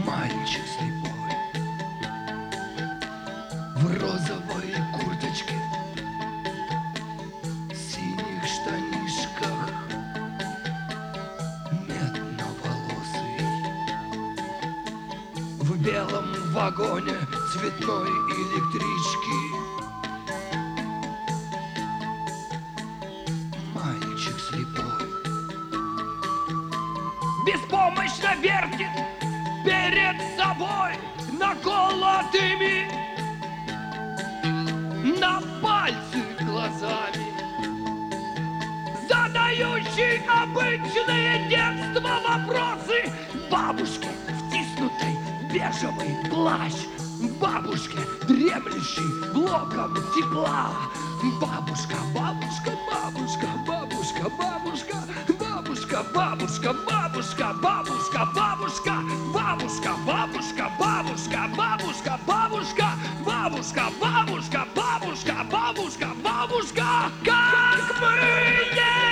Мальчик слепой в розовой курточке, синих штанишках, медноволосый, в белом вагоне цветной электрички. Мальчик слепой беспомощно вертит перед собой наколотыми на пальцы глазами, задающий обычные детства вопросы бабушке, втиснутой в бежевый плащ, бабушке, дремлющей блоком тепла. Бабушка, бабушка, бабушка, бабушка, бабушка, бабушка, бабушка, бабушка, бабушка, бабушка, бабушка, бабушка, бабушка, бабушка, бабушка, бабушка, бабушка, бабушка, бабушка, бабушка, как мы